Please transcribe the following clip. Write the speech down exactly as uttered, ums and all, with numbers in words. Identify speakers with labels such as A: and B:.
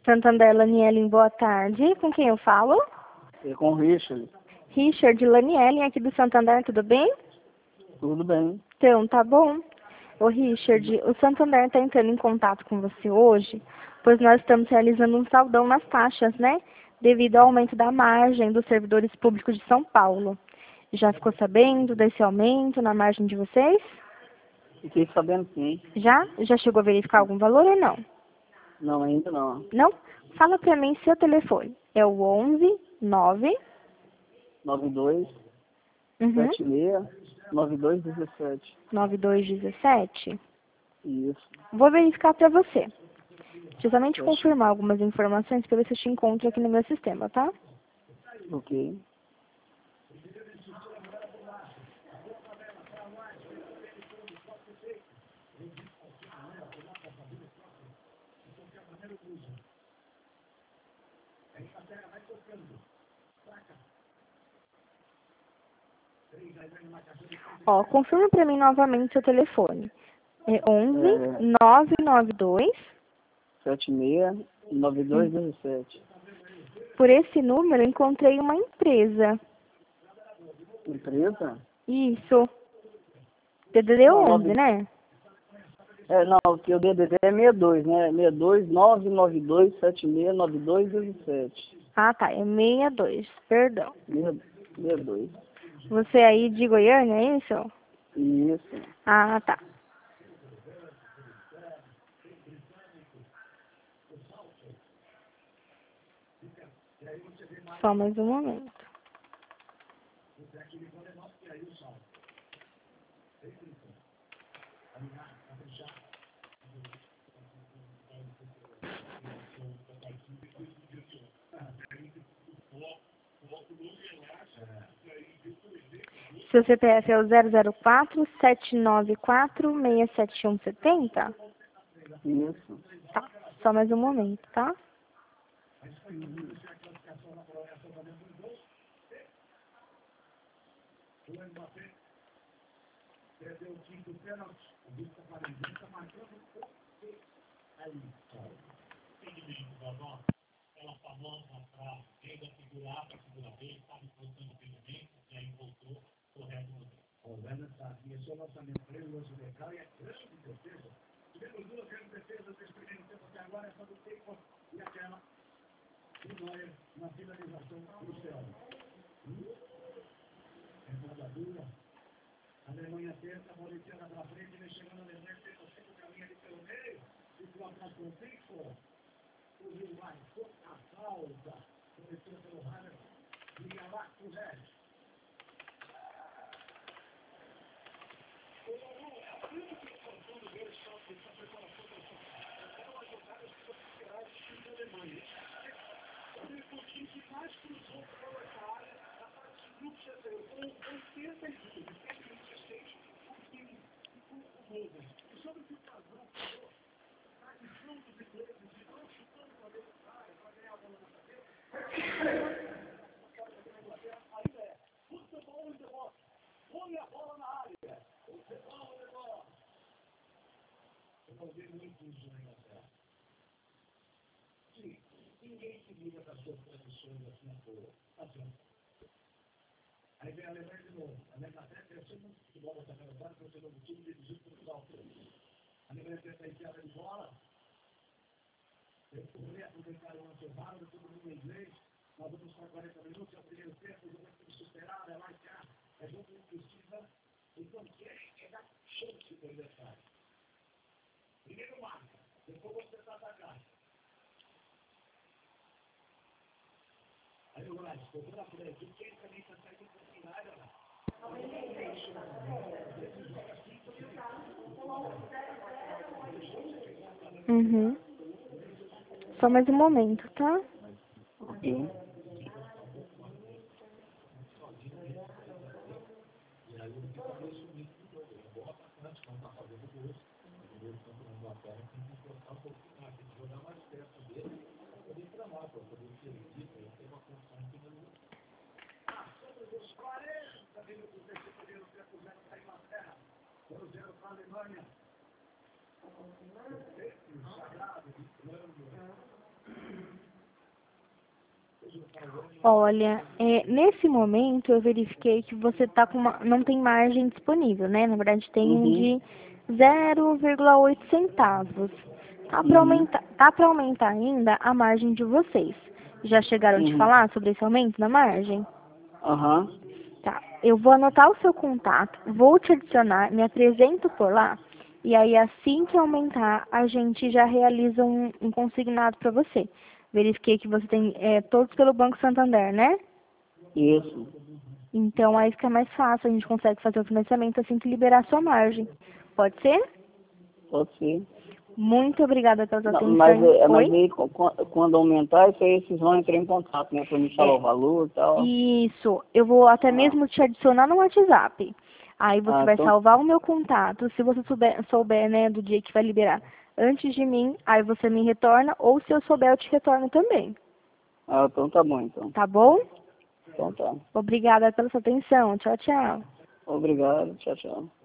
A: Santander, Lanielen, boa tarde. Com quem eu falo?
B: É com o Richard.
A: Richard, Lanielen, aqui do Santander, tudo bem?
B: Tudo bem.
A: Então, tá bom. Ô Richard, o Santander está entrando em contato com você hoje, pois nós estamos realizando um saldão nas taxas, né? Devido ao aumento da margem dos servidores públicos de São Paulo. Já ficou sabendo desse aumento na margem de vocês?
B: Fiquei sabendo sim.
A: Já? Já chegou a verificar algum valor ou não?
B: Não, ainda não.
A: Não? Fala pra mim seu telefone. É o onze nove
B: nove dois
A: uhum,
B: sete seis nove dois um sete.
A: nove dois um sete.
B: Isso.
A: Vou verificar pra você. Precisamente
B: Fecha.
A: confirmar algumas informações para ver se eu te encontro aqui no meu sistema, tá?
B: Ok.
A: Ó, confirma pra mim novamente seu telefone. É onze
B: É,
A: nove nove dois.
B: sete seis nove dois um sete.
A: Por esse número eu encontrei uma empresa.
B: Empresa?
A: Isso. D D D
B: Não,
A: onze,
B: nove...
A: né?
B: É, não, o que o D D D é sessenta e dois, né? sessenta e dois nove nove dois sete seis nove dois um sete.
A: Ah, tá. É sessenta e dois. Perdão.
B: sessenta e dois.
A: Você aí de Goiânia, é isso?
B: Isso.
A: Ah, tá. Só mais um momento. Seu C P F é o zero zero quatro sete nove quatro seis sete um sete zero?
B: Isso.
A: Tá. Só mais um momento, tá? Uhum. Só mais um momento, tá?
B: Ok.
A: Olha, é, nesse momento eu verifiquei que você tá com uma, não tem margem disponível, né? Na verdade tem um
B: Uhum.
A: de zero vírgula oito centavos. Tá para
B: Uhum.
A: aumentar, tá para aumentar ainda a margem de vocês. Já chegaram a te
B: Uhum.
A: falar sobre esse aumento na margem?
B: Aham.
A: Tá. Eu vou anotar o seu contato, vou te adicionar, me apresento por lá, e aí assim que aumentar, a gente já realiza um, um consignado para você. Verifiquei que você tem é, todos pelo Banco Santander, né?
B: Isso.
A: Então aí fica mais fácil, a gente consegue fazer o financiamento assim que liberar a sua margem. Pode ser?
B: Pode ser.
A: Muito obrigada pela sua
B: Não, mas,
A: atenção.
B: é, mas
A: Oi?
B: aí, co- co- quando aumentar, isso aí vocês vão entrar em contato, né? Pra me falar o
A: É,
B: valor e tal.
A: isso. Eu vou até
B: Ah,
A: mesmo te adicionar no WhatsApp. Aí você
B: ah,
A: vai
B: então,
A: salvar o meu contato. Se você souber, souber, né, do dia que vai liberar antes de mim, aí você me retorna. Ou se eu souber, eu te retorno também.
B: ah, então tá bom, então.
A: Tá bom?
B: Então tá.
A: Obrigada pela sua atenção. Tchau, tchau.
B: Obrigado. Tchau, tchau.